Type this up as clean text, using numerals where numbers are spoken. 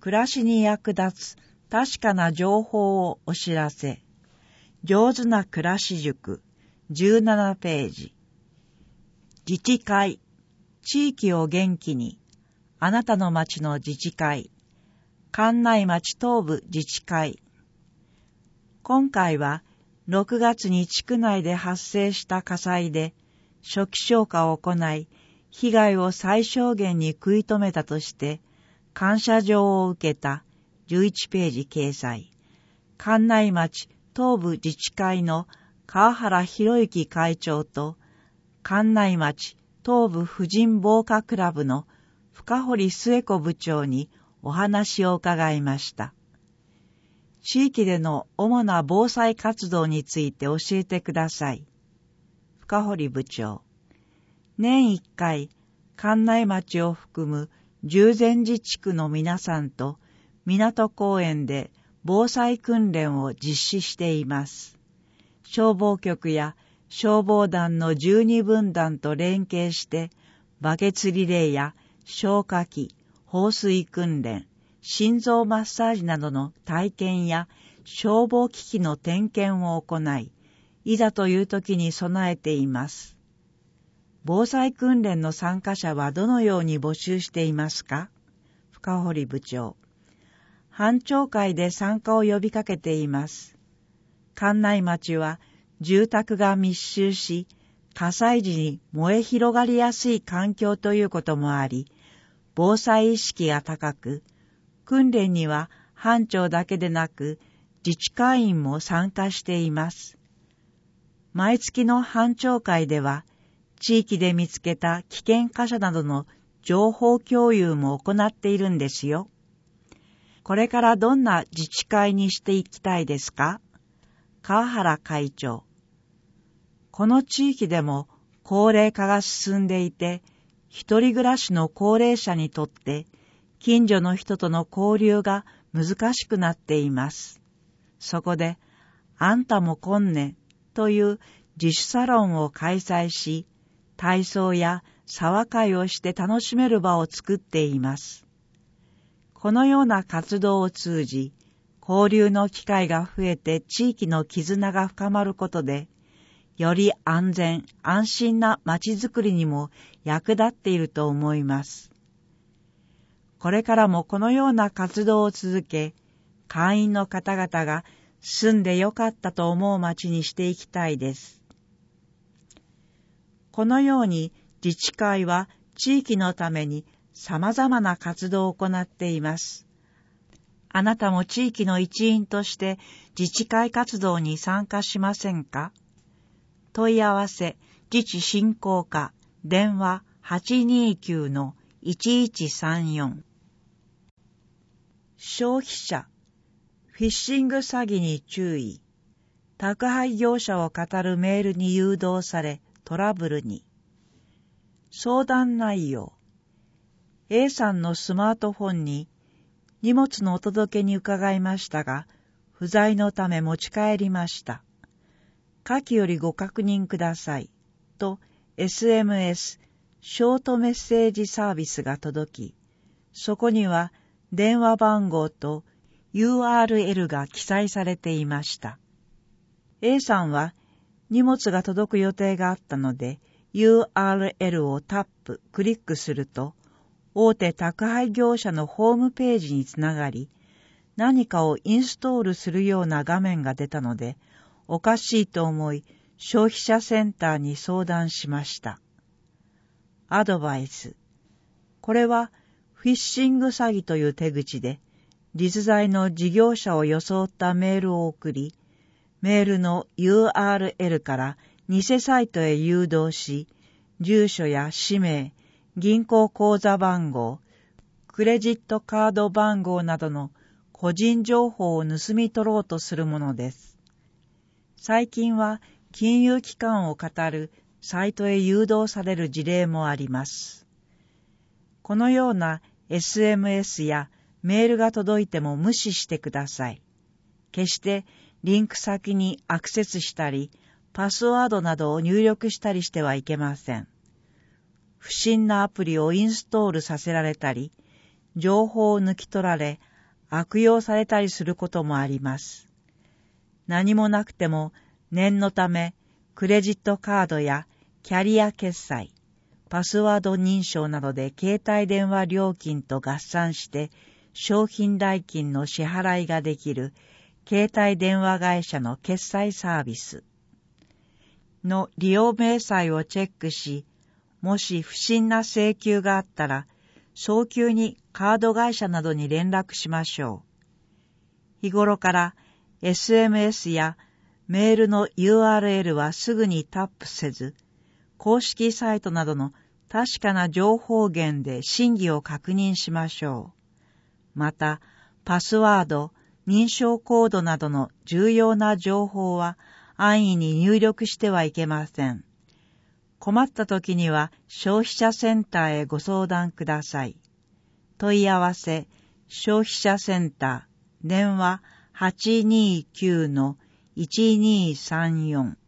暮らしに役立つ確かな情報をお知らせ。上手な暮らし塾17ページ。自治会、地域を元気に。あなたの町の自治会。関内町東部自治会。今回は6月に地区内で発生した火災で初期消火を行い、被害を最小限に食い止めたとして感謝状を受けた11ページ掲載。関内町東部自治会の川原博之会長と関内町東部婦人防火クラブの深堀末子部長にお話を伺いました。地域での主な防災活動について教えてください。深堀部長。年1回、関内町を含む十全寺地区の皆さんと港公園で防災訓練を実施しています。消防局や消防団の12分団と連携してバケツリレーや消火器、放水訓練、心臓マッサージなどの体験や消防機器の点検を行い、いざという時に備えています。防災訓練の参加者はどのように募集していますか？深堀部長。班長会で参加を呼びかけています。関内町は住宅が密集し、火災時に燃え広がりやすい環境ということもあり、防災意識が高く、訓練には班長だけでなく自治会員も参加しています。毎月の班長会では、地域で見つけた危険箇所などの情報共有も行っているんですよ。これからどんな自治会にしていきたいですか？川原会長。この地域でも高齢化が進んでいて、一人暮らしの高齢者にとって近所の人との交流が難しくなっています。そこで、あんたも来んねという自主サロンを開催し、体操や沢会をして楽しめる場を作っています。このような活動を通じ、交流の機会が増えて地域の絆が深まることで、より安全・安心な街づくりにも役立っていると思います。これからもこのような活動を続け、会員の方々が住んでよかったと思う街にしていきたいです。このように自治会は地域のために様々な活動を行っています。あなたも地域の一員として自治会活動に参加しませんか？問い合わせ、自治振興課、電話 829-1134。消費者、フィッシング詐欺に注意。宅配業者を語るメールに誘導されトラブルに。相談内容。A さんのスマートフォンに荷物のお届けに伺いましたが、不在のため持ち帰りました。下記よりご確認ください。と SMS、ショートメッセージサービスが届き、そこには電話番号と URL が記載されていました。A さんは荷物が届く予定があったので、URL をクリックすると、大手宅配業者のホームページにつながり、何かをインストールするような画面が出たので、おかしいと思い、消費者センターに相談しました。アドバイス。これはフィッシング詐欺という手口で、実在の事業者を装ったメールを送り、メールの URL から偽サイトへ誘導し、住所や氏名、銀行口座番号、クレジットカード番号などの個人情報を盗み取ろうとするものです。最近は金融機関を語るサイトへ誘導される事例もあります。このような SMS やメールが届いても無視してください。決してリンク先にアクセスしたり、パスワードなどを入力したりしてはいけません。不審なアプリをインストールさせられたり、情報を抜き取られ、 悪用されたりすることもあります。何もなくても念のためクレジットカードやキャリア決済、パスワード認証などで携帯電話料金と合算して商品代金の支払いができる携帯電話会社の決済サービスの利用明細をチェックし、もし不審な請求があったら、早急にカード会社などに連絡しましょう。日頃から SMS やメールの URL はすぐにタップせず、公式サイトなどの確かな情報源で真偽を確認しましょう。また、パスワード、認証コードなどの重要な情報は安易に入力してはいけません。困った時には消費者センターへご相談ください。問い合わせ、消費者センター、電話 829-1234